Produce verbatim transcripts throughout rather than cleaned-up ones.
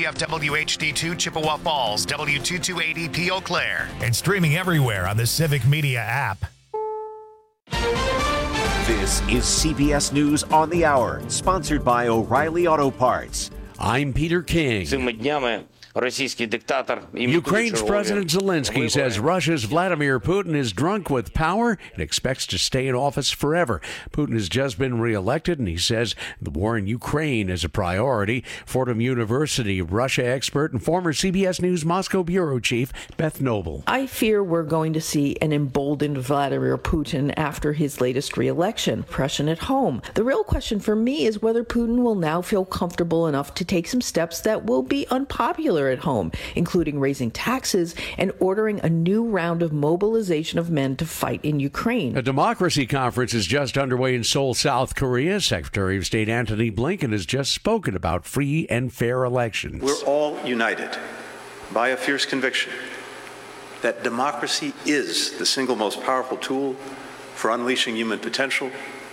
K F W H D two Chippewa Falls, W two two eight zero P Eau Claire. And streaming everywhere on the Civic Media app. This is C B S News on the Hour, sponsored by O'Reilly Auto Parts. I'm Peter King. Ukraine's President Zelensky says Russia's Vladimir Putin is drunk with power and expects to stay in office forever. Putin has just been reelected, and he says the war in Ukraine is a priority. Fordham University Russia expert and former C B S News Moscow bureau chief Beth Noble. I fear we're going to see an emboldened Vladimir Putin after his latest reelection. Oppression at home. The real question for me is whether Putin will now feel comfortable enough to take some steps that will be unpopular at home, including raising taxes and ordering a new round of mobilization of men to fight in Ukraine. A democracy conference is just underway in Seoul, South Korea. Secretary of State Antony Blinken has just spoken about free and fair elections. We're all united by a fierce conviction that democracy is the single most powerful tool for unleashing human potential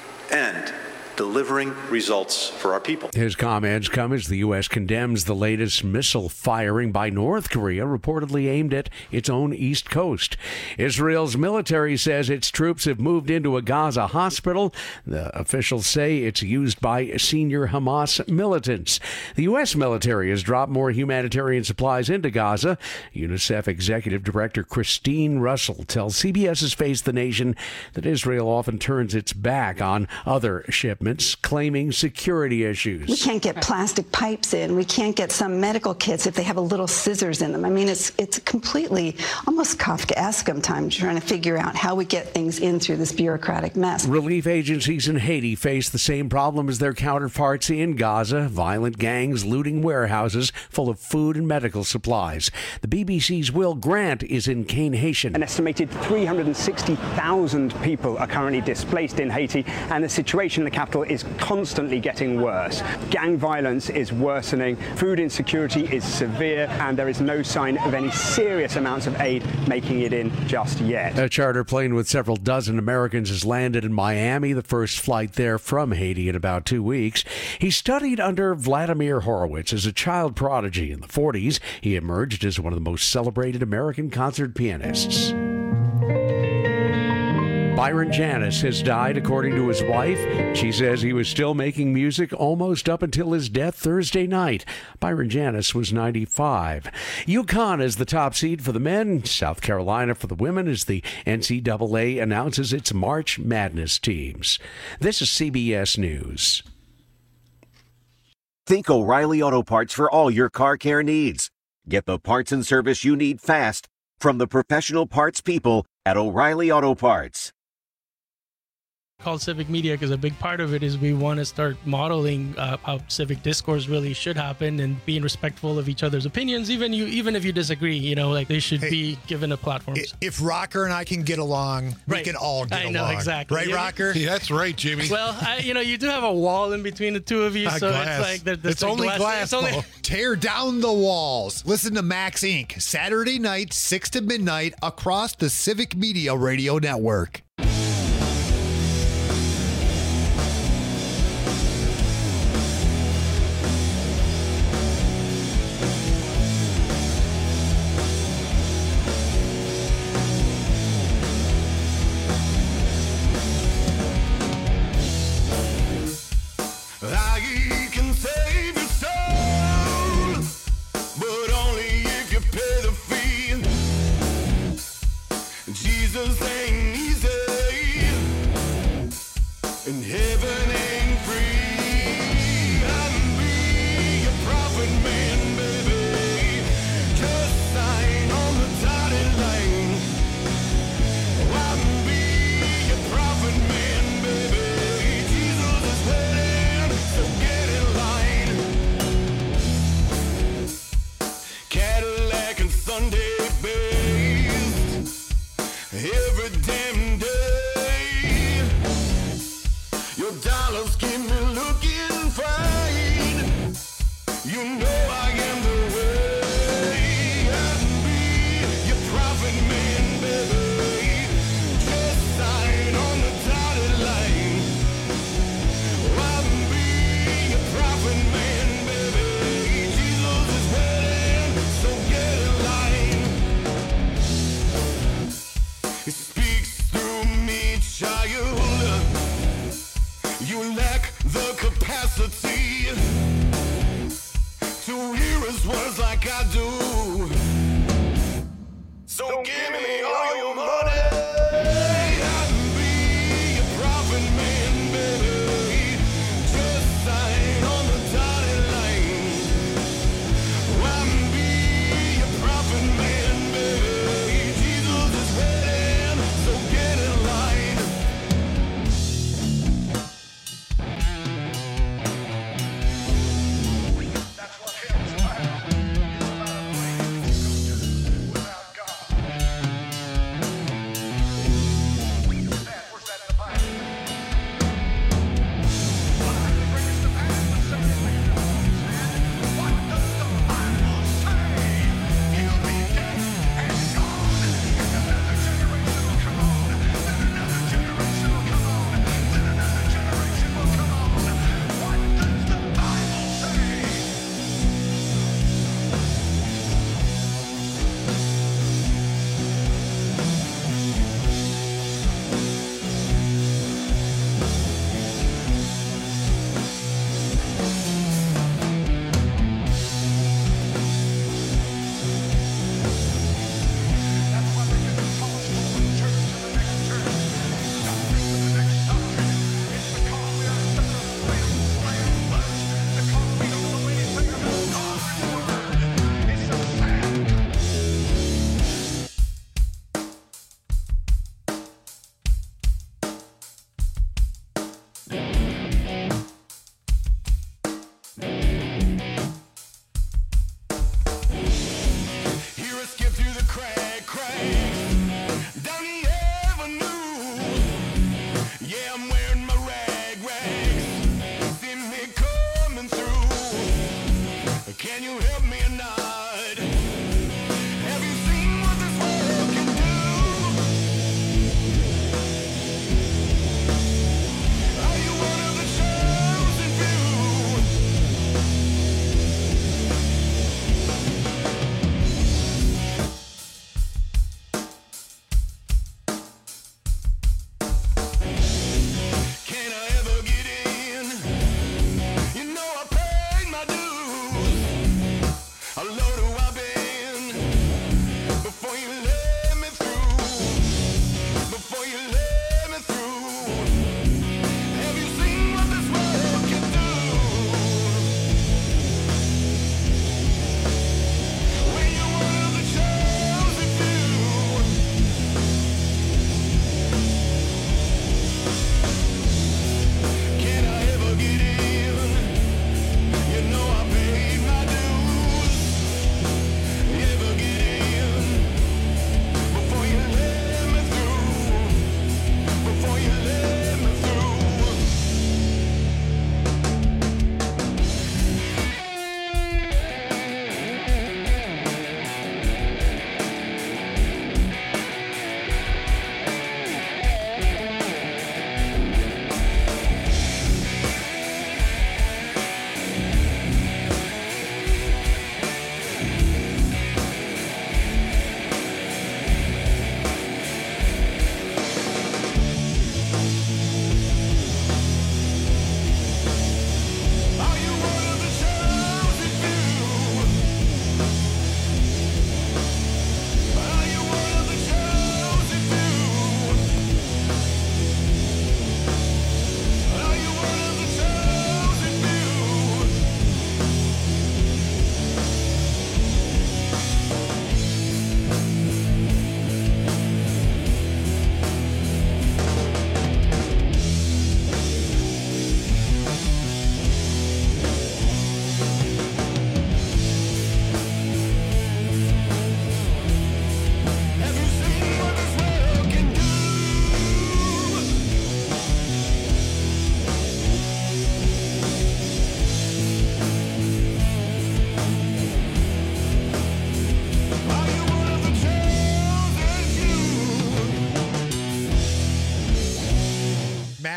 and delivering results for our people. His comments come as the U S condemns the latest missile firing by North Korea, reportedly aimed at its own east coast. Israel's military says its troops have moved into a Gaza hospital. The officials say it's used by senior Hamas militants. The U S military has dropped more humanitarian supplies into Gaza. UNICEF Executive Director Christine Russell tells CBS's Face the Nation that Israel often turns its back on other shipments, claiming security issues. We can't get plastic pipes in. We can't get some medical kits if they have a little scissors in them. I mean, it's it's completely almost Kafkaesque sometimes trying to figure out how we get things in through this bureaucratic mess. Relief agencies in Haiti face the same problem as their counterparts in Gaza. Violent gangs looting warehouses full of food and medical supplies. The B B C's Will Grant is in Cane, Haiti. An estimated three hundred sixty thousand people are currently displaced in Haiti, and the situation in the capital is constantly getting worse. Gang violence is worsening, food insecurity is severe, and there is no sign of any serious amounts of aid making it in just yet. A charter plane with several dozen Americans has landed in Miami, the first flight there from Haiti in about two weeks. He studied under Vladimir Horowitz as a child prodigy. In the forties, he emerged as one of the most celebrated American concert pianists. Byron Janis has died, according to his wife. She says he was still making music almost up until his death Thursday night. Byron Janis was ninety-five. UConn is the top seed for the men. South Carolina for the women as the N C double A announces its March Madness teams. This is C B S News. Think O'Reilly Auto Parts for all your car care needs. Get the parts and service you need fast from the professional parts people at O'Reilly Auto Parts. Called Civic Media because a big part of it is we want to start modeling uh, how civic discourse really should happen and being respectful of each other's opinions, even you, even if you disagree. You know, like they should hey, be given a platform. If Rocker and I can get along, right. we can all get I along. know exactly, right, yeah. Rocker? Yeah, that's right, Jimmy. Well, I, you know, you do have a wall in between the two of you, so glass. it's like there, there's it's only glass. glass it's only... Tear down the walls. Listen to Max Incorporated. Saturday night, six to midnight, across the Civic Media Radio Network. Jesus ain't easy.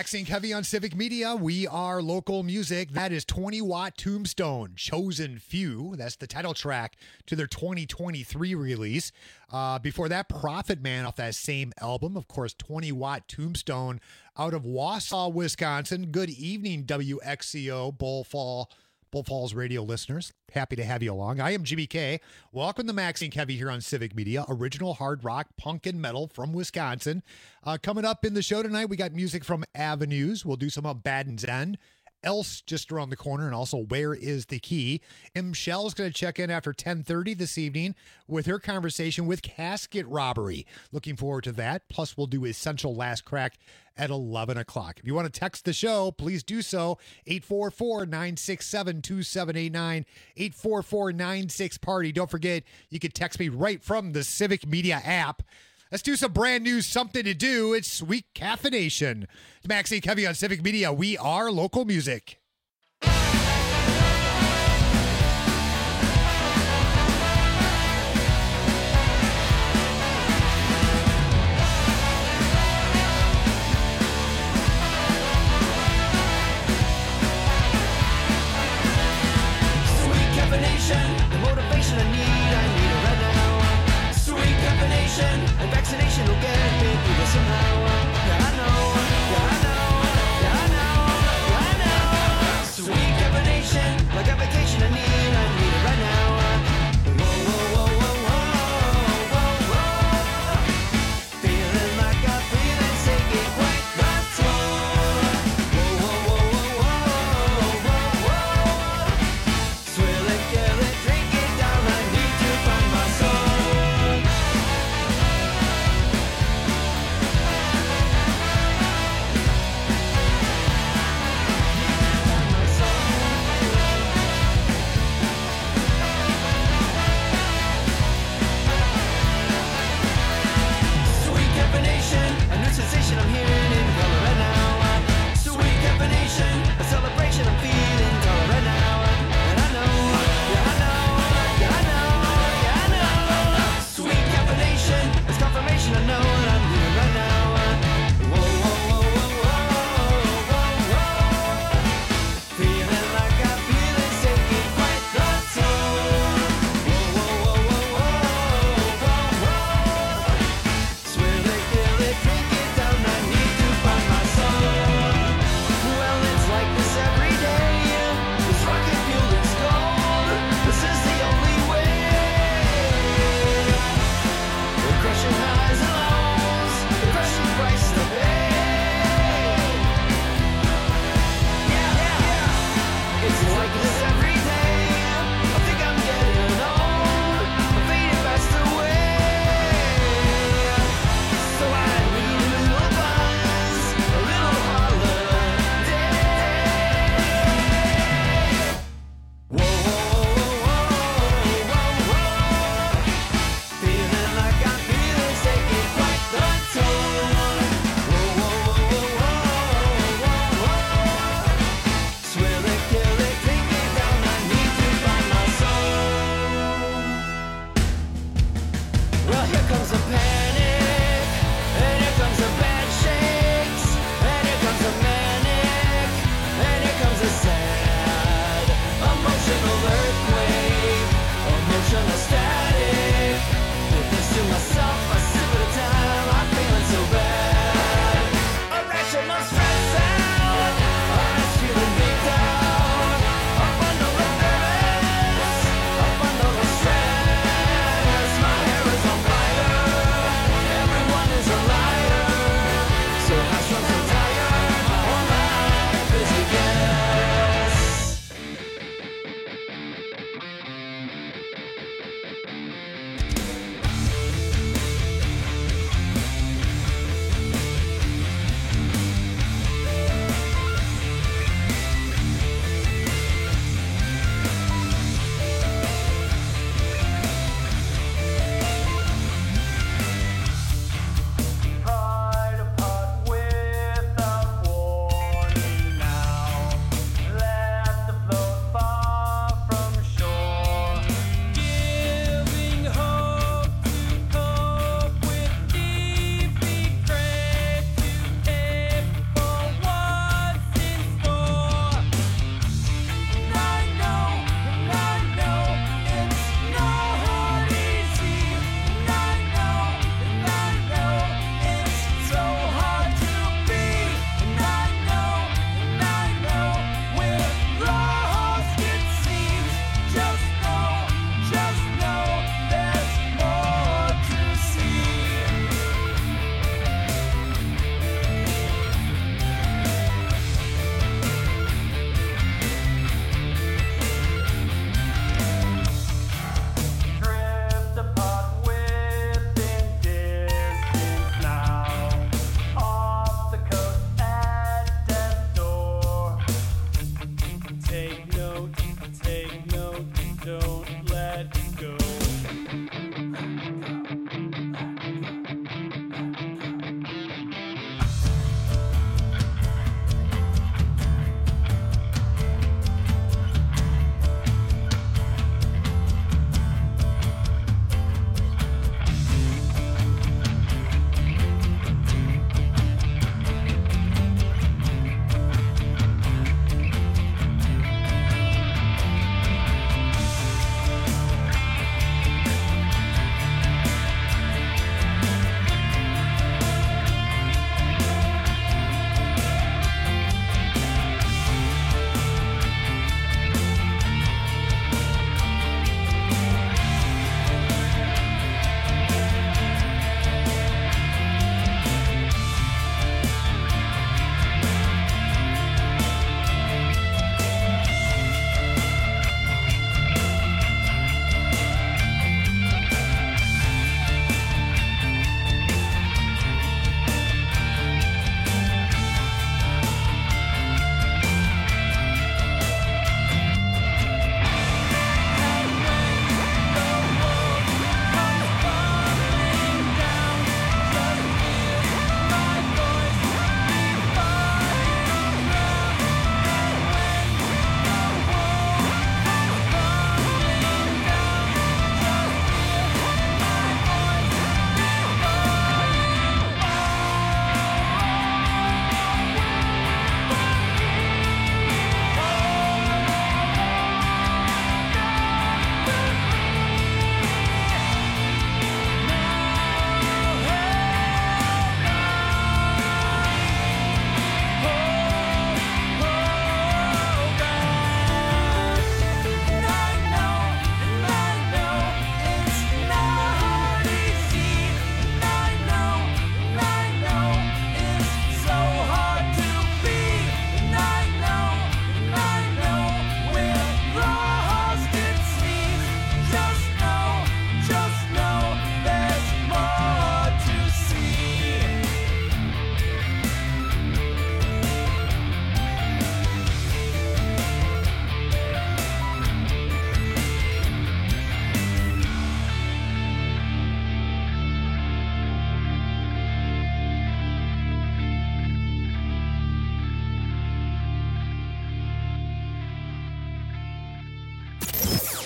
Maxine Kevy on Civic Media. We are local music. That is twenty watt Tombstone, Chosen Few. That's the title track to their twenty twenty-three release. Uh, before that, Prophet Man off that same album. Of course, twenty watt Tombstone out of Wausau, Wisconsin. Good evening, W X C O, Bull Fall. Bull Falls radio listeners, happy to have you along. I am Jimmy K. Welcome to Maxine Kevy here on Civic Media, original hard rock, punk, and metal from Wisconsin. Uh, coming up in the show tonight, we got music from Avenues. We'll do some of Baden's End. Else just around the corner, and also Where is the Key? M. Shell's going to check in after ten thirty this evening with her conversation with Casket Robbery. Looking forward to that. Plus, we'll do Essential Last Crack at eleven o'clock. If you want to text the show, please do so. eight four four, nine six seven, two seven eight nine, eight four four, nine six, party. Don't forget, you can text me right from the Civic Media app. Let's do some brand new something to do. It's Sweet Caffeination. It's Maxie Kevy on Civic Media. We are local music. Sweet caffeination, the motivation I need, I need it right now. Sweet caffeination. Vaccination will get me through this somehow. Yeah, I know. Yeah, I know. Yeah, I know. Yeah, I know. Sweet caffeination, like a vacation I need. I need it right now. Whoa, whoa, whoa, whoa, whoa, whoa, whoa. Feeling like I'm feeling sick, it quite not slow. Whoa, whoa, whoa, whoa, whoa, whoa, whoa. Swill it, kill it, drink it down. I need to find my soul.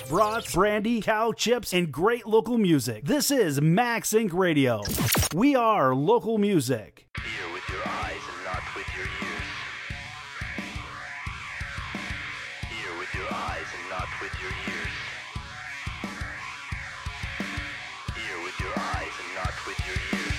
brats, brandy, cow chips, and great local music. This is Max Inc Radio. We are local music. Hear with your eyes and not with your ears. Hear with your eyes and not with your ears. Hear with your eyes and not with your ears.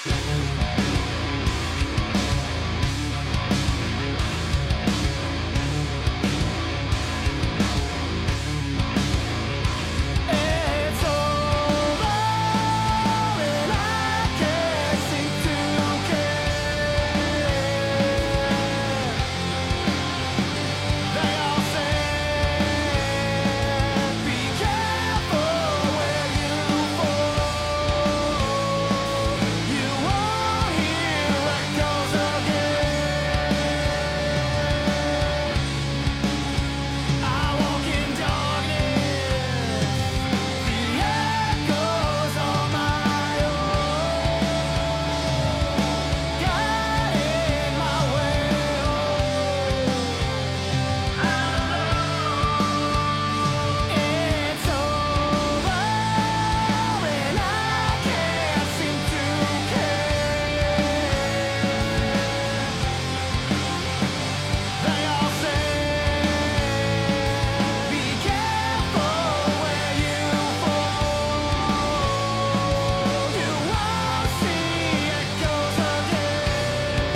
It's over and I can't seem to care. They all say, be careful where you fall. You won't hear echoes again. I walk in darkness. The echoes on my own, guiding my way home. I'm alone. It's over and I can't seem to care. They all say, be careful where you fall. You won't see echoes again.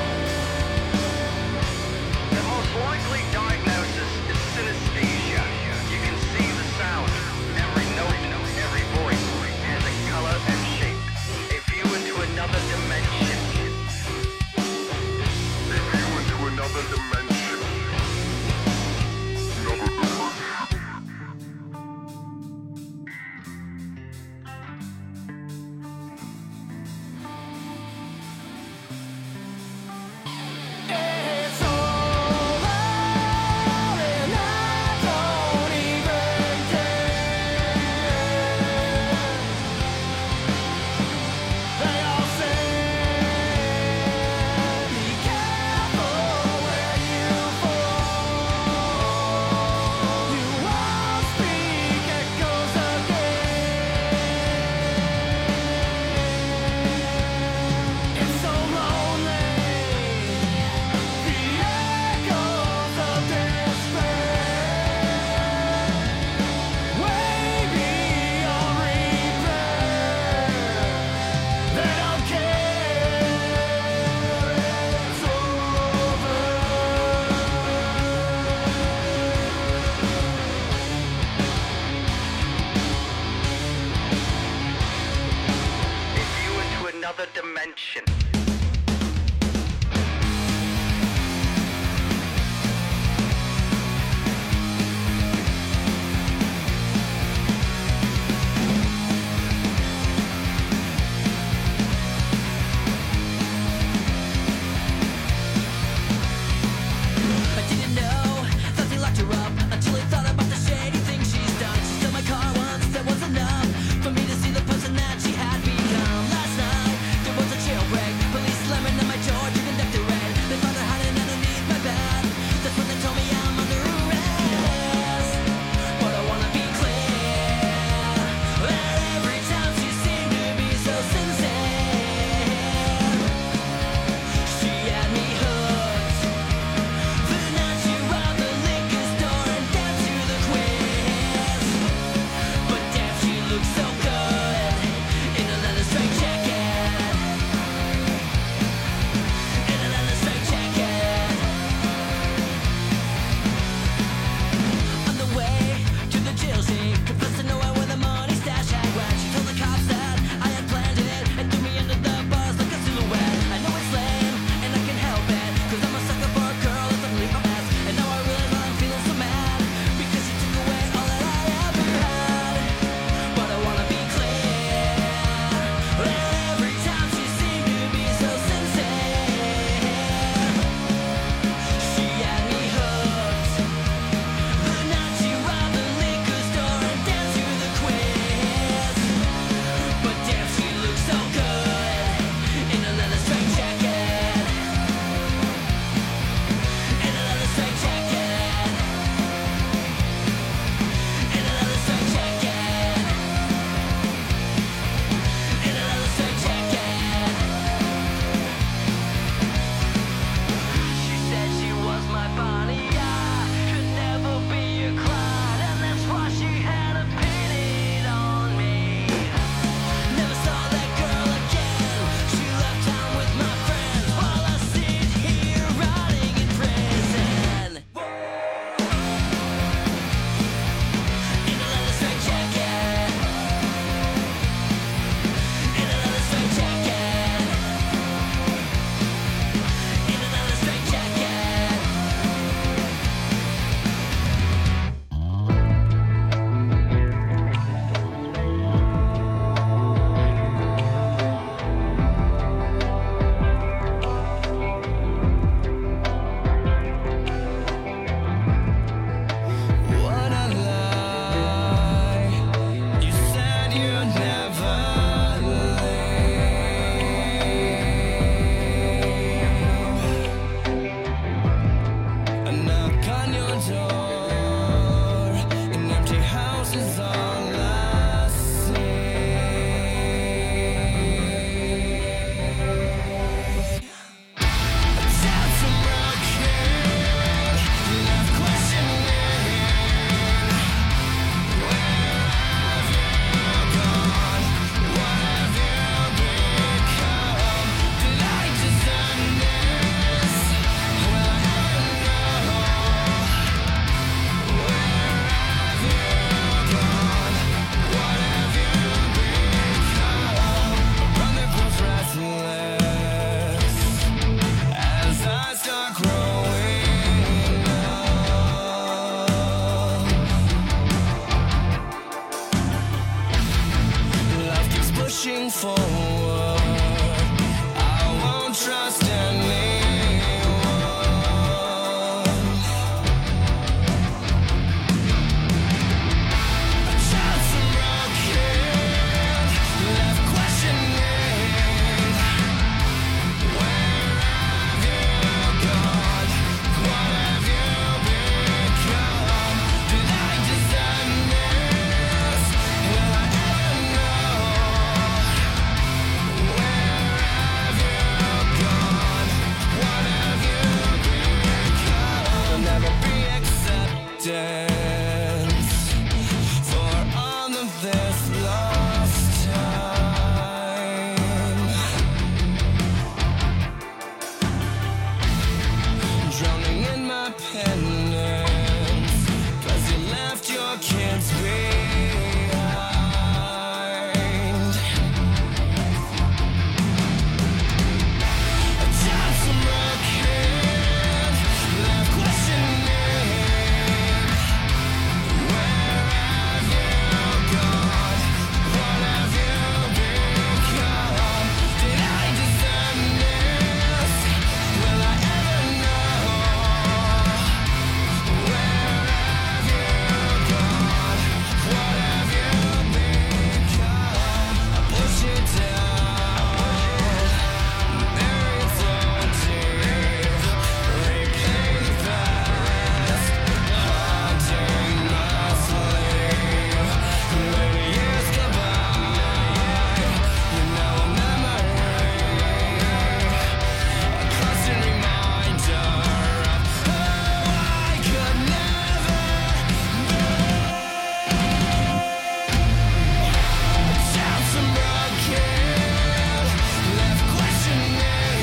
The most likely diagnosis is synesthesia. You can see the sound. Every note, every voice has a color and shape. A view into another dimension. A view into another dimension. Another dimension. It's over and I don't even care. They all say, be careful where you fall. You won't speak echoes again. It's so lonely. The echoes of despair, way beyond repair. They don't care. It's over. A view into another dimension. I didn't know, thought they locked her up until I thought about the shady things she's done. She stole my car once, that was enough for me to see the person that she had become. Last night, there was a jailbreak. pushing forward. I won't trust anyone. A child from broken, left questioning. Where have you gone? What have you become? Did I deserve this? Will I ever know? Where have you gone? What have you become? There'll never be acceptance for all of this lost time. Drowning in my penance, 'cause you left your kids behind. A child from broken, left questioning. Where have you gone? What have you become? Did I deserve this? Will I ever know? Where have you gone? What have you become? I push it down, bury it so deep, replay the past, haunting my sleep. When the years go by, you're now a memory, a constant reminder of who I could never be. A child from broken, left questioning.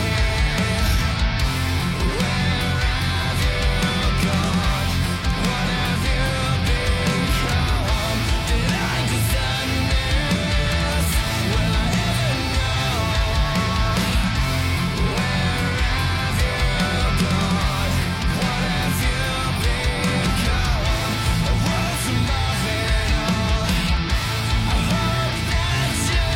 Where have you gone? What have you become? Did I deserve this? Will I ever know? Where have you gone? What have you become? A world from above it all. I hope that you see.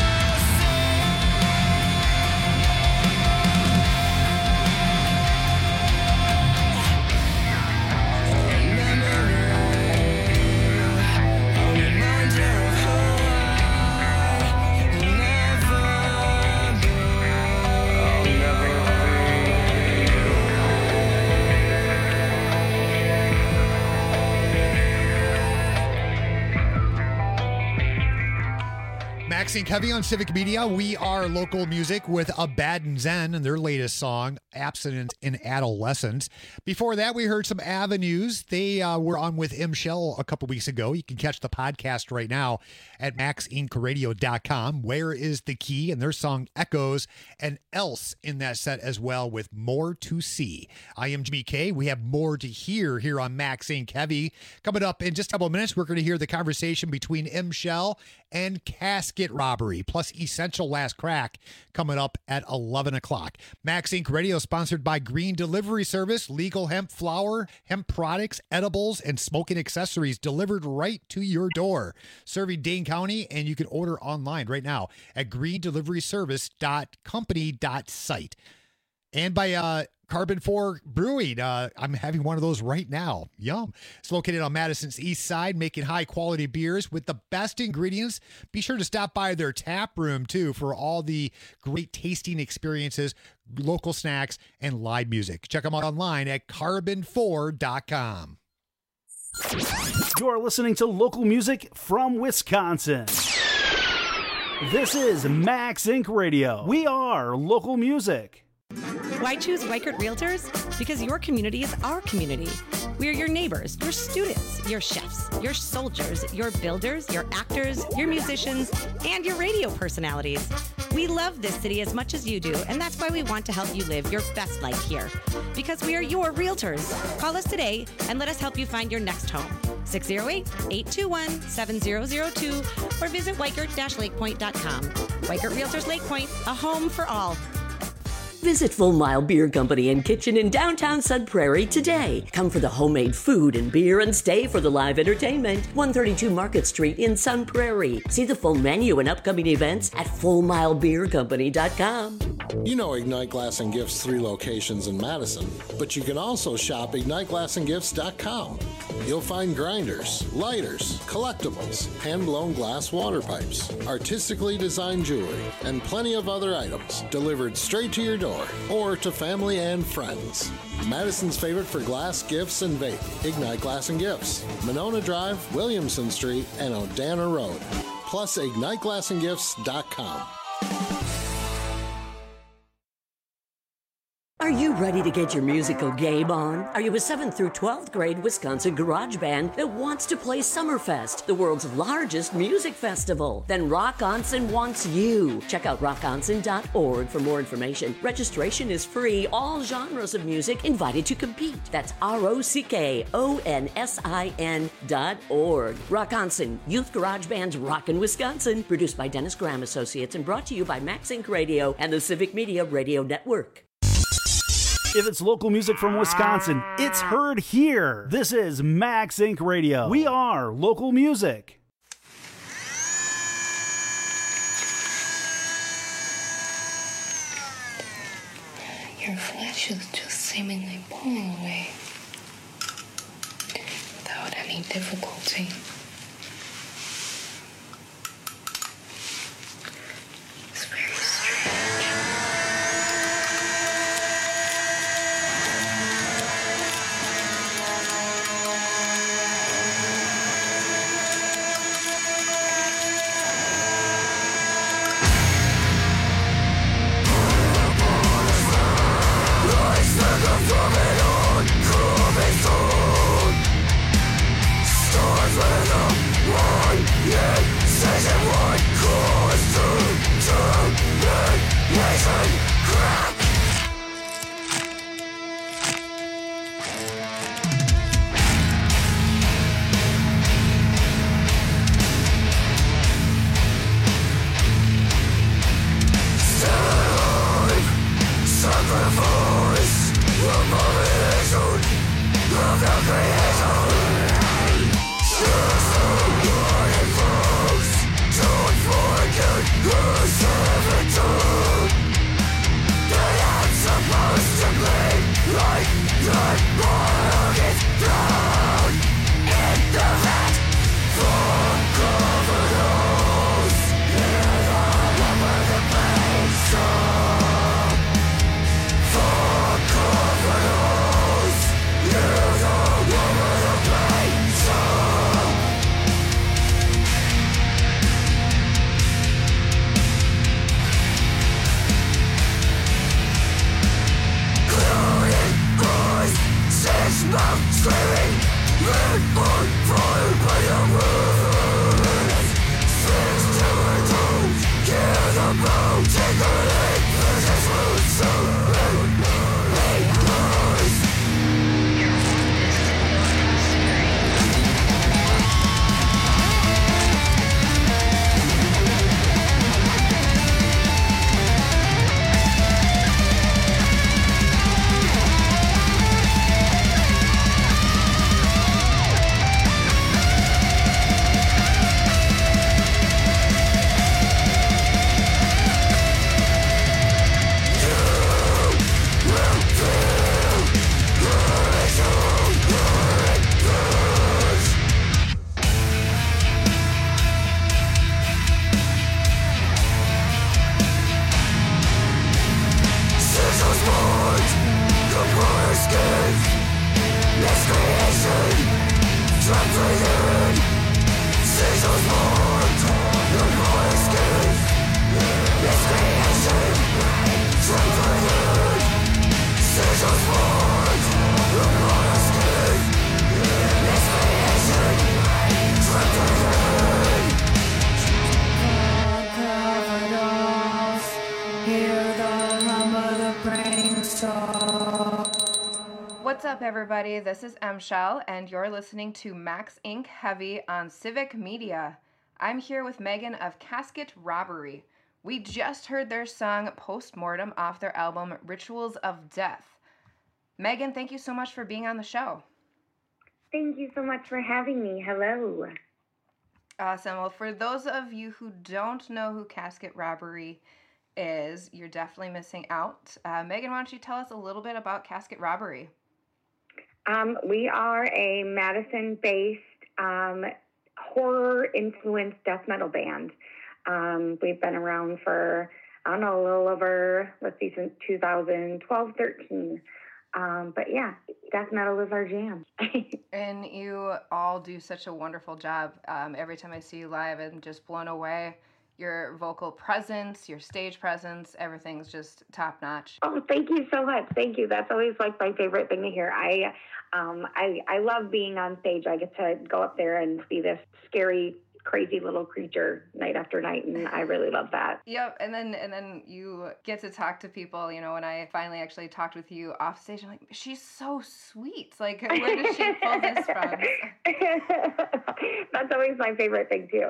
Maxine Kevy on Civic Media. We are local music with Abaddon Zen and their latest song, Abstinence in Adolescence. Before that, we heard some Avenues. They uh, were on with M. Shell a couple weeks ago. You can catch the podcast right now at max inc radio dot com. Where is the Key? And their song Echoes, and Else in that set as well with More to See. I am Jimmy K. We have more to hear here on Maxine Kevy. Coming up in just a couple of minutes, we're going to hear the conversation between M. Shell and Casket Robbery, plus Essential Last Crack coming up at eleven o'clock. Max Inc Radio sponsored by Green Delivery Service, legal hemp flour, hemp products, edibles, and smoking accessories delivered right to your door. Serving Dane County, and you can order online right now at green delivery service dot company dot site. And by uh, Carbon four Brewing. Uh, I'm having one of those right now. Yum. It's located on Madison's east side, making high-quality beers with the best ingredients. Be sure to stop by their tap room, too, for all the great tasting experiences, local snacks, and live music. Check them out online at carbon four dot com. You're listening to local music from Wisconsin. This is Max Inc Radio. We are local music. Why choose Weichert Realtors? Because your community is our community. We are your neighbors, your students, your chefs, your soldiers, your builders, your actors, your musicians, and your radio personalities. We love this city as much as you do, and that's why we want to help you live your best life here. Because we are your realtors. Call us today and let us help you find your next home. six oh eight, eight two one, seven oh oh two or visit weichert dash lake point dot com. Weichert Realtors Lake Point, a home for all. Visit Full Mile Beer Company and Kitchen in downtown Sun Prairie today. Come for the homemade food and beer and stay for the live entertainment. one thirty-two Market Street in Sun Prairie. See the full menu and upcoming events at full mile beer company dot com. You know Ignite Glass and Gifts' three locations in Madison, but you can also shop ignite glass and gifts dot com. You'll find grinders, lighters, collectibles, hand-blown glass water pipes, artistically designed jewelry, and plenty of other items delivered straight to your door or to family and friends. Madison's favorite for glass, gifts, and vape. Ignite Glass and Gifts, Monona Drive, Williamson Street, and O'Dana Road. Plus ignite glass and gifts dot com. Are you ready to get your musical game on? Are you a seventh through twelfth grade Wisconsin garage band that wants to play Summerfest, the world's largest music festival? Then Rock Onsen wants you. Check out rock onsen dot org for more information. Registration is free. All genres of music invited to compete. That's R O C K O N S I N dot org. Rock Onsen, Youth Garage Band's Rockin' Wisconsin. Produced by Dennis Graham Associates and brought to you by Max Inc Radio and the Civic Media Radio Network. If it's local music from Wisconsin, it's heard here. This is Max Inc Radio. We are local music. Your flesh is just seemingly pulling away without any difficulty. It's very strange. What's up, everybody? This is M Shell, and you're listening to Max Incorporated Heavy on Civic Media. I'm here with Megan of Casket Robbery. We just heard their song Postmortem off their album Rituals of Death. Megan, thank you so much for being on the show. Thank you so much for having me. Hello. Awesome. Well, for those of you who don't know who Casket Robbery is, you're definitely missing out. Uh, Megan, why don't you tell us a little bit about Casket Robbery? Um, we are a Madison-based um, horror-influenced death metal band. Um, we've been around for, I don't know, a little over, let's see, since two thousand twelve, thirteen. Um, but yeah, death metal is our jam. And you all do such a wonderful job. Um, every time I see you live, I'm just blown away. Your vocal presence, your stage presence, everything's just top notch. Oh, thank you so much. Thank you. That's always like my favorite thing to hear. I, um, I, I love being on stage. I get to go up there and see this scary, crazy little creature night after night, and I really love that. Yep, and then and then you get to talk to people. You know, when I finally actually talked with you off stage, I'm like, she's so sweet. Like, where did she pull this from? That's always my favorite thing too.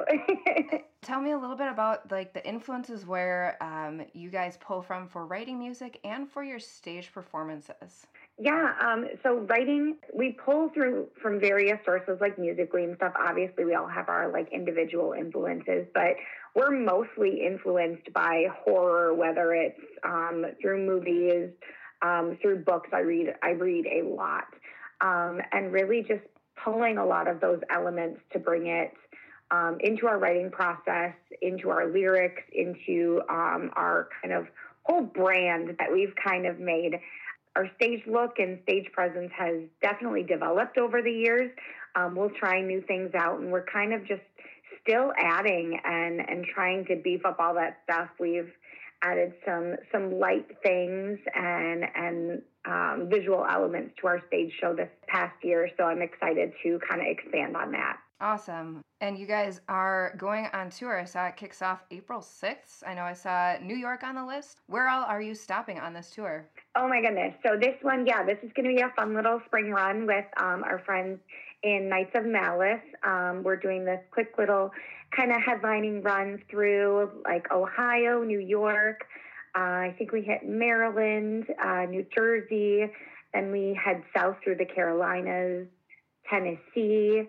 Tell me a little bit about like the influences where um, you guys pull from for writing music and for your stage performances. Yeah, um, so writing, we pull through from various sources like Musical.ly and stuff. Obviously, we all have our like individual influences, but we're mostly influenced by horror, whether it's um, through movies, um, through books. I read, I read a lot, um, and really just pulling a lot of those elements to bring it um, into our writing process, into our lyrics, into um, our kind of whole brand that we've kind of made. Our stage look and stage presence has definitely developed over the years. Um, we'll try new things out, and we're kind of just still adding and, and trying to beef up all that stuff. We've added some some light things and and um, visual elements to our stage show this past year, so I'm excited to kind of expand on that. Awesome. And you guys are going on tour. I saw it kicks off April sixth. I know I saw New York on the list. Where all are you stopping on this tour? Oh my goodness. So this one, yeah, this is going to be a fun little spring run with um, our friends in Knights of Malice. Um, we're doing this quick little kind of headlining run through like Ohio, New York. Uh, I think we hit Maryland, uh, New Jersey. Then we head south through the Carolinas, Tennessee.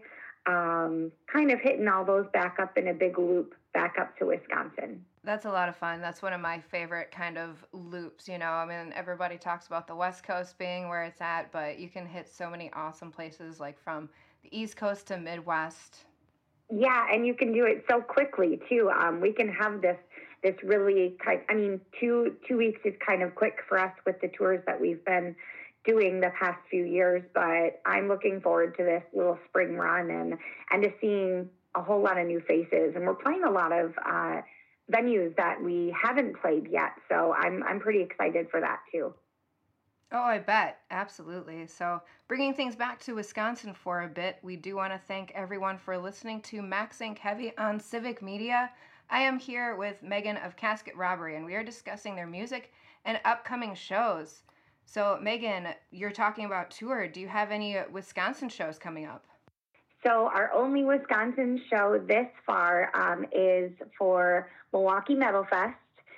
Um, kind of hitting all those back up in a big loop back up to Wisconsin. That's a lot of fun. That's one of my favorite kind of loops, you know. I mean, everybody talks about the West Coast being where it's at, but you can hit so many awesome places, like from the East Coast to Midwest. Yeah, and you can do it so quickly, too. Um, we can have this this really, kind, I mean, two two weeks is kind of quick for us with the tours that we've been doing the past few years, but I'm looking forward to this little spring run and, and to seeing a whole lot of new faces. And we're playing a lot of uh, venues that we haven't played yet, so I'm I'm pretty excited for that too. Oh, I bet. Absolutely. So bringing things back to Wisconsin for a bit, we do want to thank everyone for listening to Max Inc Heavy on Civic Media. I am here with Megan of Casket Robbery, and we are discussing their music and upcoming shows. So, Megan, you're talking about tour. Do you have any Wisconsin shows coming up? So our only Wisconsin show this far um, is for Milwaukee Metal Fest,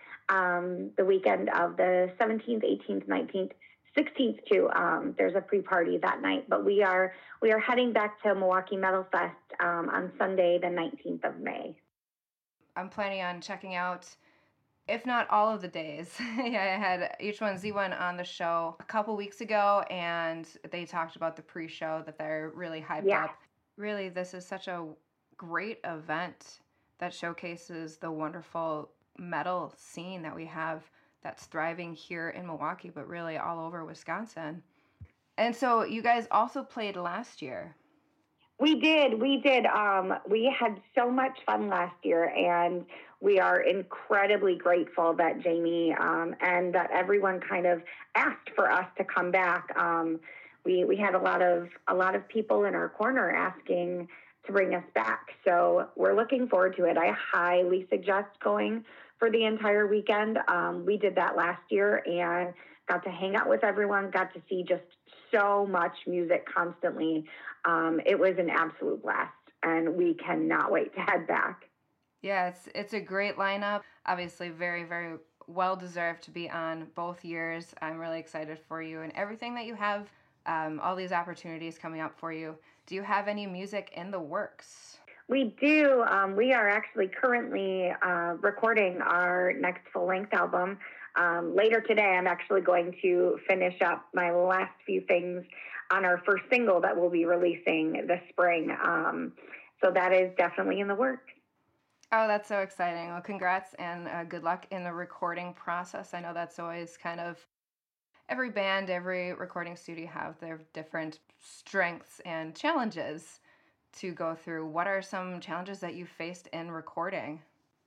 um, the weekend of the seventeenth, eighteenth, nineteenth, sixteenth too. Um, there's a pre-party that night, but we are we are heading back to Milwaukee Metal Fest um, on Sunday, the nineteenth of May. I'm planning on checking out, if not all of the days. Yeah, I had H one Z one on the show a couple weeks ago, and they talked about the pre-show that they're really hyped Yeah. up. Really, this is such a great event that showcases the wonderful metal scene that we have that's thriving here in Milwaukee, but really all over Wisconsin. And so you guys also played last year. We did. We did. Um, we had so much fun last year, and we are incredibly grateful that Jamie um, and that everyone kind of asked for us to come back. Um, we we had a lot of a lot of people in our corner asking to bring us back, so we're looking forward to it. I highly suggest going for the entire weekend. Um, we did that last year and got to hang out with everyone, got to see just so much music constantly. Um, it was an absolute blast, and we cannot wait to head back. Yeah, it's it's a great lineup. Obviously, very, very well deserved to be on both years. I'm really excited for you and everything that you have, um, all these opportunities coming up for you. Do you have any music in the works? We do. Um, we are actually currently uh, recording our next full-length album. Um, later today, I'm actually going to finish up my last few things on our first single that we'll be releasing this spring. Um, so that is definitely in the works. Oh, that's so exciting. Well, congrats and uh, good luck in the recording process. I know that's always kind of every band, every recording studio have their different strengths and challenges to go through. What are some challenges that you faced in recording?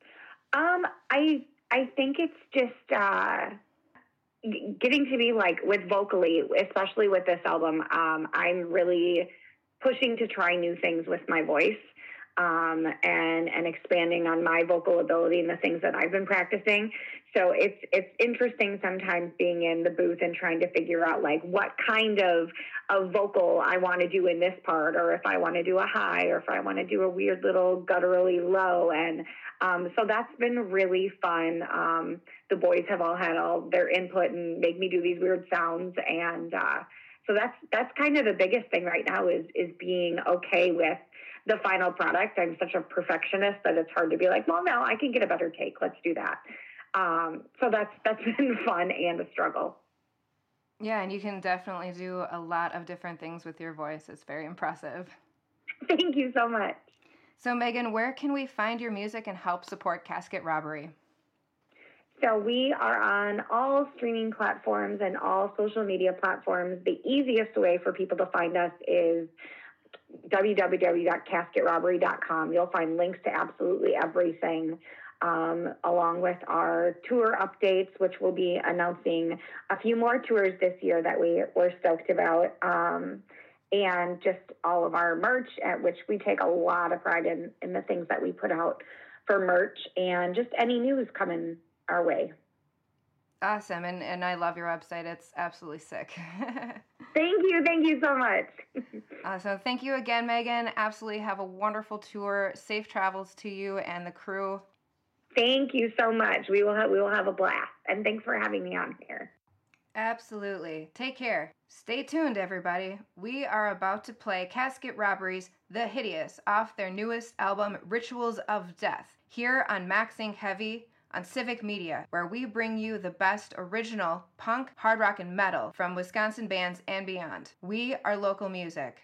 Um, I I think it's just uh, getting to be like with vocally, especially with this album. Um, I'm really pushing to try new things with my voice. Um, and and expanding on my vocal ability and the things that I've been practicing. So it's it's interesting sometimes being in the booth and trying to figure out like what kind of of vocal I want to do in this part, or if I want to do a high, or if I want to do a weird little gutturally low. And um, so that's been really fun. Um, the boys have all had all their input and make me do these weird sounds, and uh, so that's that's kind of the biggest thing right now is is being okay with the final product. I'm such a perfectionist that it's hard to be like, well, no, I can get a better take. Let's do that. Um, so that's that's been fun and a struggle. Yeah, and you can definitely do a lot of different things with your voice. It's very impressive. Thank you so much. So, Megan, where can we find your music and help support Casket Robbery? So we are on all streaming platforms and all social media platforms. The easiest way for people to find us is w w w dot casket robbery dot com. You'll find links to absolutely everything, um, along with our tour updates, which we'll be announcing a few more tours this year that we, we're stoked about, um, and just all of our merch, at which we take a lot of pride in, in the things that we put out for merch, and just any news coming our way. Awesome, and, and I love your website. It's absolutely sick. Thank you. Thank you so much. uh, so thank you again, Megan. Absolutely have a wonderful tour. Safe travels to you and the crew. Thank you so much. We will have, we will have a blast. And thanks for having me on here. Absolutely. Take care. Stay tuned, everybody. We are about to play Casket Robbery's The Hideous off their newest album, Rituals of Death, here on Max Inc Heavy on Civic Media, where we bring you the best original punk, hard rock, and metal from Wisconsin bands and beyond. We are local music.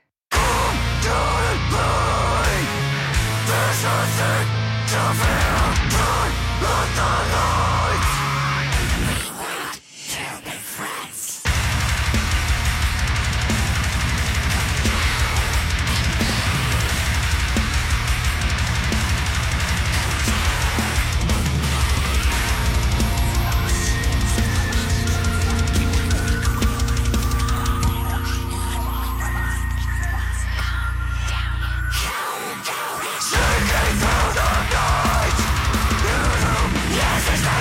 Yes, it's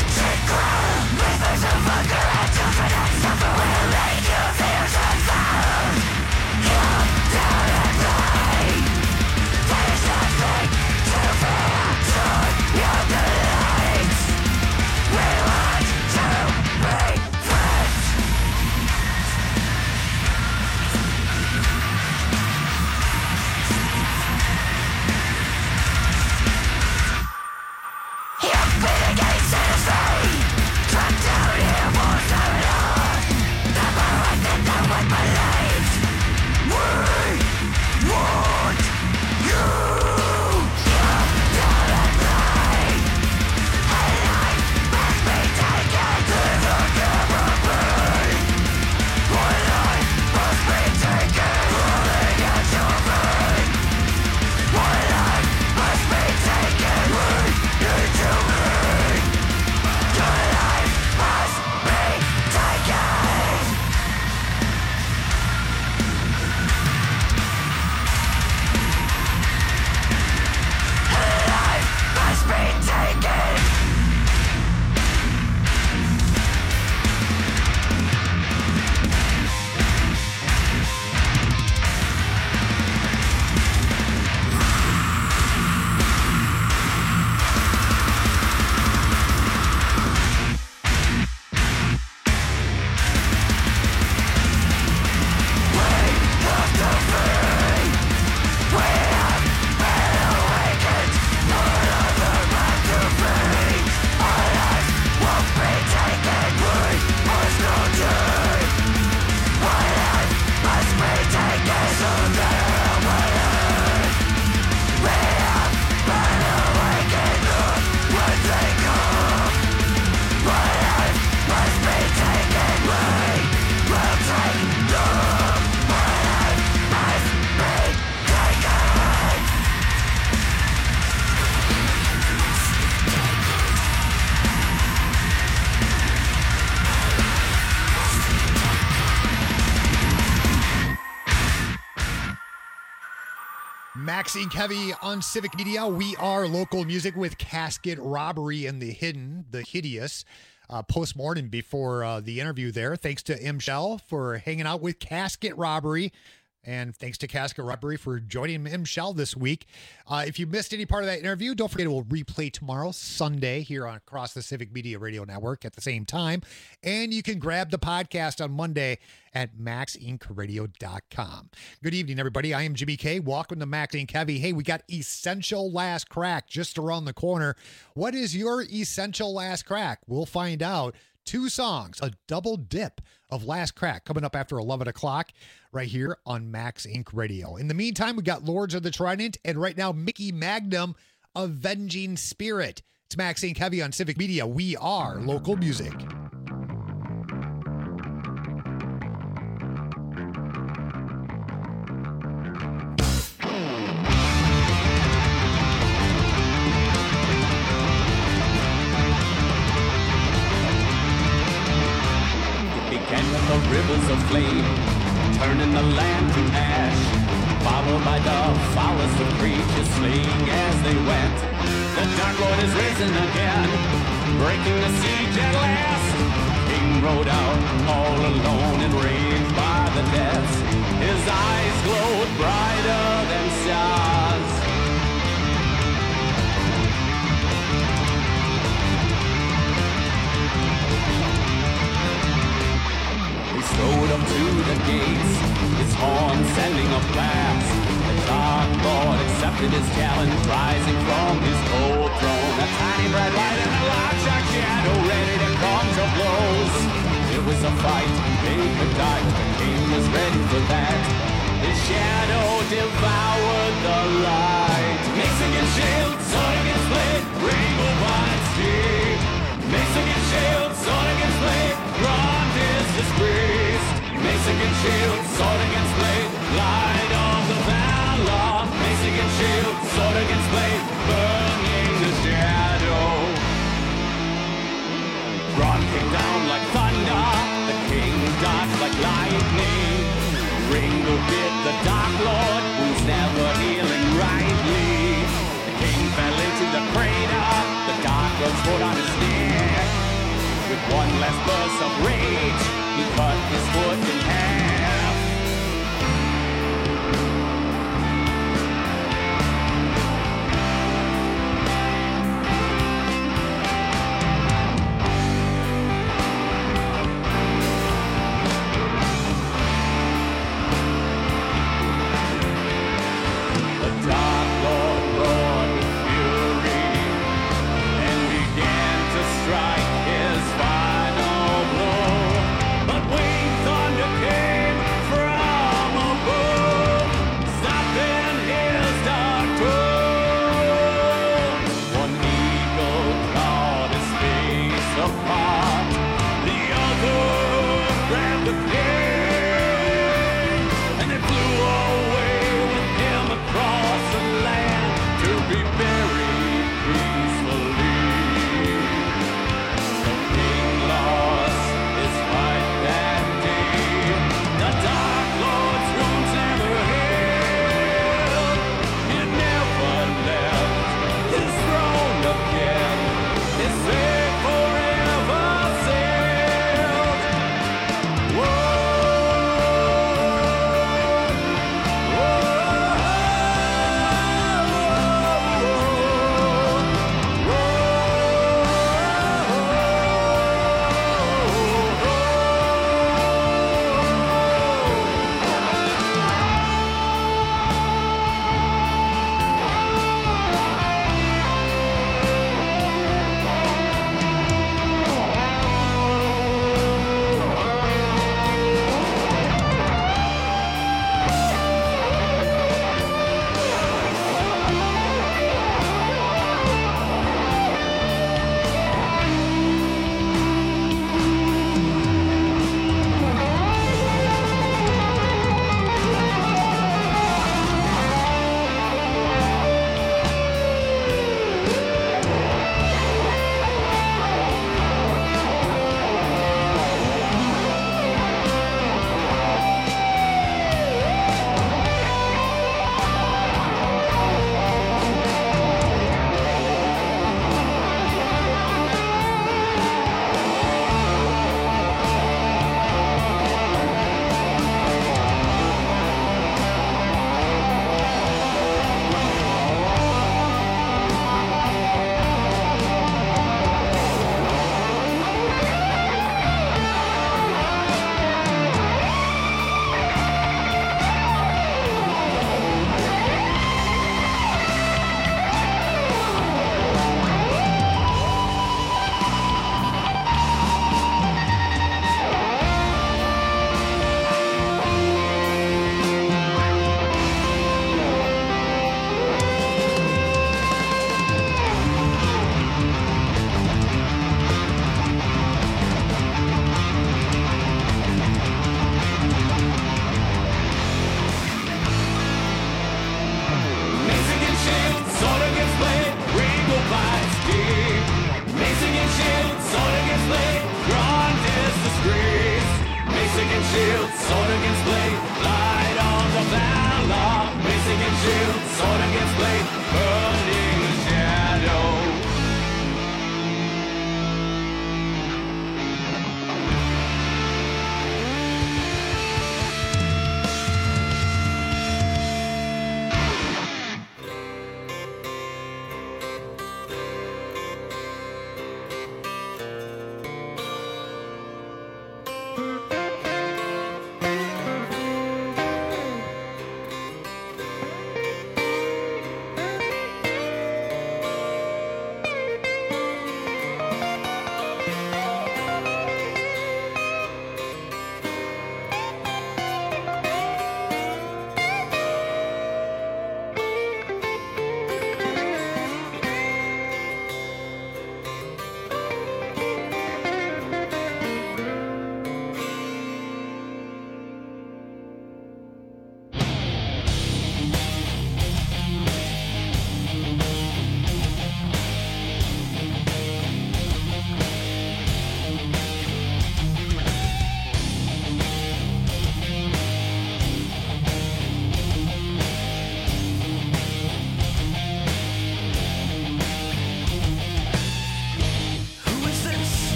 Maxine Kevy on Civic Media. We are local music with Casket Robbery and the Hidden, the Hideous. Uh, post-mortem before uh, the interview there. Thanks to M. Shell for hanging out with Casket Robbery. And thanks to Casket Robbery for joining M. Shell this week. Uh, if you missed any part of that interview, don't forget it will replay tomorrow, Sunday, here on across the Civic Media Radio Network at the same time. And you can grab the podcast on Monday at max inc radio dot com. Good evening, everybody. I am Jimmy K. Welcome to Max Inc Heavy. Hey, we got Essential Last Crack just around the corner. What is your Essential Last Crack? We'll find out. Two songs, a double dip of Last Crack coming up after eleven o'clock right here on Max Inc Radio. In the meantime, we got Lords of the Trident and right now Mickey Magnum, Avenging Spirit. It's Max Inc Heavy on Civic Media. We are local music. Began with the rivers of flame, turning the land to ash, followed by the foulest of creatures fleeing as they went. The Dark Lord is risen again, breaking the siege at last. King rode out all alone, enraged by the deaths. His eyes glowed brighter than stars. Strode up to the gates, his horn sending a blast. The Dark Lord accepted his challenge, rising from his cold throne. A tiny bright light and a large dark shadow, ready to come to blows. It was a fight, they could die, the king was ready for that. His shadow devoured the light. Mace against shield, sword against blade, rainbow vines deep. Mace against shield, sword against blade, grand is disgraced. Mace against shield, sword against blade, light of the valor. Mace against shield, sword against blade, burning the shadow. Ron came down like thunder, the king dodged like lightning. Ringo bit the Dark Lord, who's never healing rightly. The king fell into the crater, the Dark Lord sword on his neck. With one last burst of rage, he cut his foot in half. The Dark Lord roared with fury and began to strike his final blow. But Wayne Thunder came.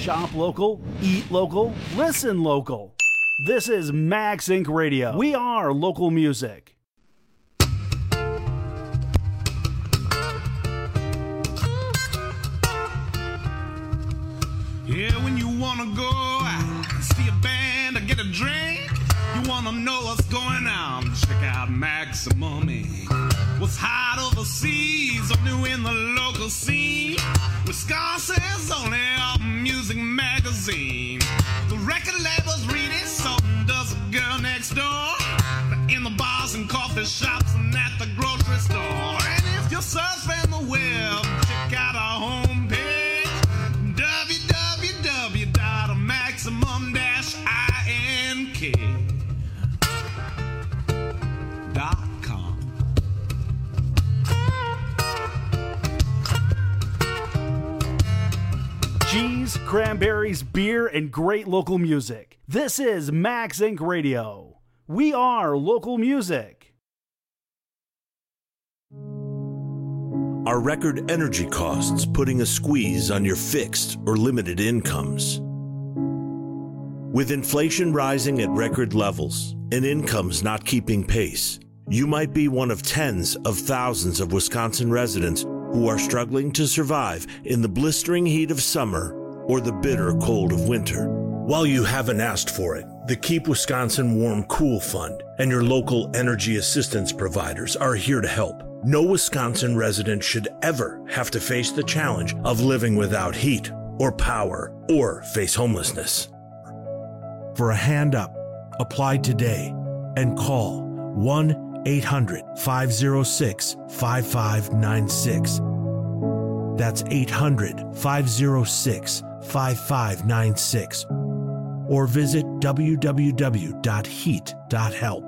Shop local, eat local, listen local. This is Max Incorporated. Radio. We are local music. Yeah, when you wanna go out, see a band or get a drink, you wanna know what's going on, check out Maximum Incorporated. What's hot overseas or new in the local scene, Wisconsin's only music magazine. The record labels read it, so does a girl next door. In the bars and coffee shops and at the grocery store. And if you're surfing the web, check out our homepage, w w w dot maximum dash ink dot com. Cheese, cranberries, beer, and great local music. This is Max Incorporated. Radio. We are local music. Are record energy costs putting a squeeze on your fixed or limited incomes? With inflation rising at record levels and incomes not keeping pace, you might be one of tens of thousands of Wisconsin residents who are struggling to survive in the blistering heat of summer or the bitter cold of winter. While you haven't asked for it, the Keep Wisconsin Warm Cool Fund and your local energy assistance providers are here to help. No Wisconsin resident should ever have to face the challenge of living without heat or power or face homelessness. For a hand up, apply today and call one eight hundred five oh six five five nine six. That's eight hundred five oh six five five nine six. Or visit w w w dot heat dot help.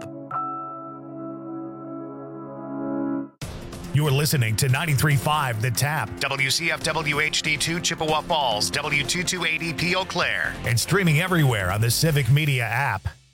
You're listening to ninety-three point five The Tap, W C F W H D two Chippewa Falls, W two two eighty P Eau Claire, and streaming everywhere on the Civic Media app.